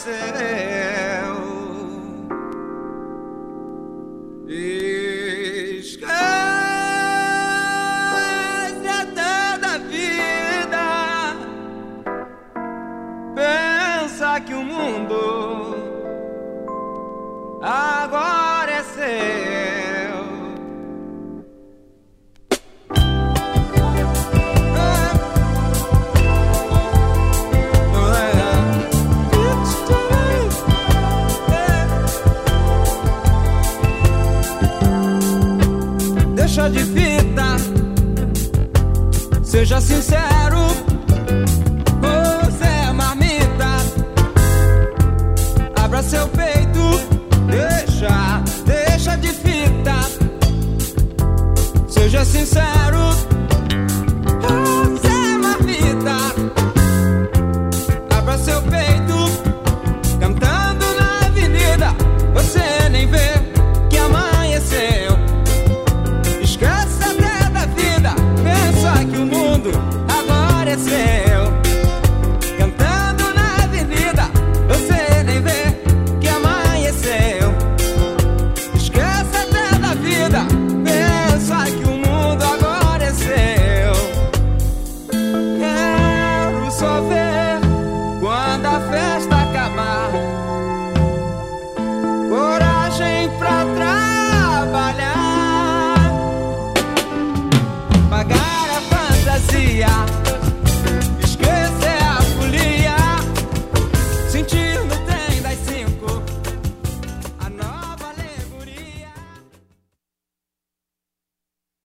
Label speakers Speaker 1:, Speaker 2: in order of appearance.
Speaker 1: céu. Esquece até da vida, pensa que o mundo agora é seu. Deixa de fita, seja sincero, você é marmita. Abra seu peito, deixa de fita, seja sincero.